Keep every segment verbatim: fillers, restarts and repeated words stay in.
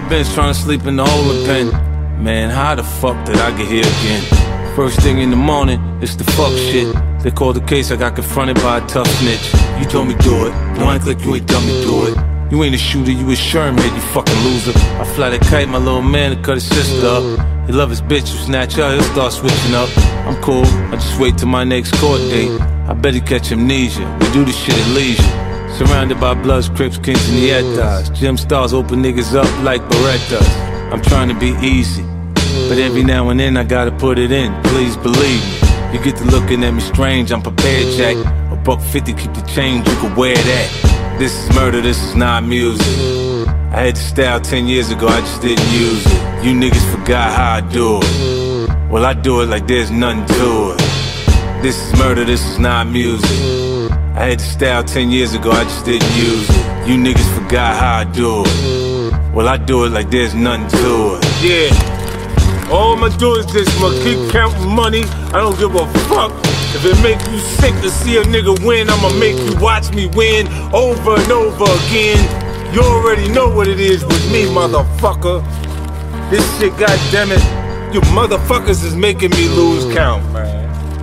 bench trying to sleep in the holding pen. Man, how the fuck did I get here again? First thing in the morning, it's the fuck shit. They called the case, I got confronted by a tough snitch. You told me do it, don't act like you ain't done me do it. You ain't a shooter, you a Sherman, you fucking loser. I fly that kite, my little man, to cut his sister up. He love his bitch, you snatch her, he'll start switching up. I'm cool, I just wait till my next court date. I bet he catch amnesia, we do this shit at leisure. Surrounded by Bloods, Crips, Kings, and Nietas. Gym stars open niggas up like Berettas. I'm trying to be easy, but every now and then I gotta put it in, please believe me. You get to looking at me strange, I'm prepared, Jack. A buck fifty, keep the change, you can wear that. This is murder, this is not music. I had the style ten years ago, I just didn't use it. You niggas forgot how I do it. Well, I do it like there's nothing to it. This is murder, this is not music. I had the style ten years ago, I just didn't use it. You niggas forgot how I do it. Well, I do it like there's nothing to it. Yeah. All I'ma do is this, I'ma keep counting money. I don't give a fuck. If it make you sick to see a nigga win, I'ma make you watch me win over and over again. You already know what it is with me, motherfucker. This shit, goddammit, you motherfuckers is making me lose count, man.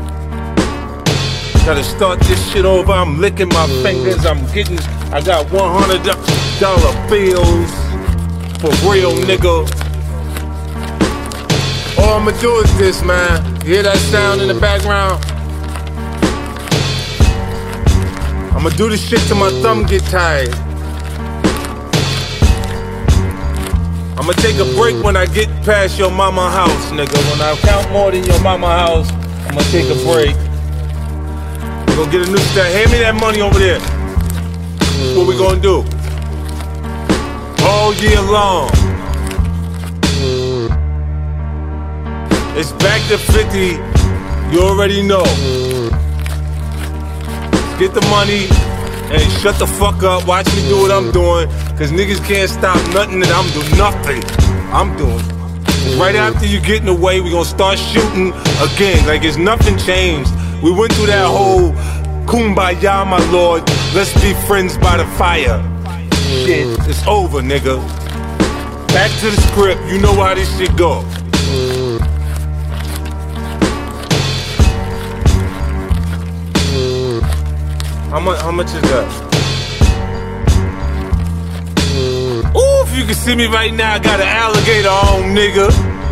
Gotta start this shit over, I'm licking my fingers, I'm getting, I got one hundred dollar bills, for real, nigga. All I'ma do is this, man. You hear that sound in the background? I'ma do this shit till my thumb get tired. I'ma take a break when I get past your mama house, nigga. When I count more than your mama house, I'ma take a break. We're gonna get a new style. Hand me that money over there. That's what we gonna do. All year long. It's back to fifty. You already know. Get the money and shut the fuck up. Watch me do what I'm doing. Cause niggas can't stop nothing that I'm doing. Nothing I'm doing. Right after you get in the way, we gonna start shooting again. Like it's nothing changed. We went through that whole kumbaya, my lord. Let's be friends by the fire. Shit, it's over, nigga. Back to the script. You know how this shit go. How much, how much is that? Ooh, if you can see me right now, I got an alligator on, nigga.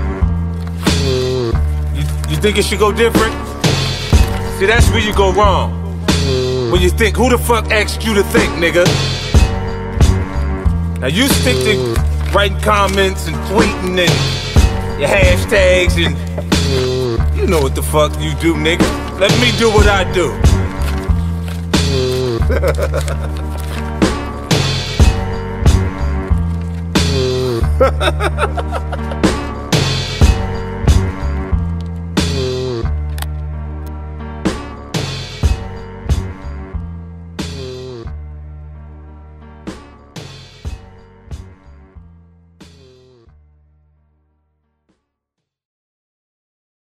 You, you think it should go different? See, that's where you go wrong. When you think, who the fuck asked you to think, nigga? Now you stick to writing comments and tweeting and your hashtags and you know what the fuck you do, nigga. Let me do what I do. Ha ha ha.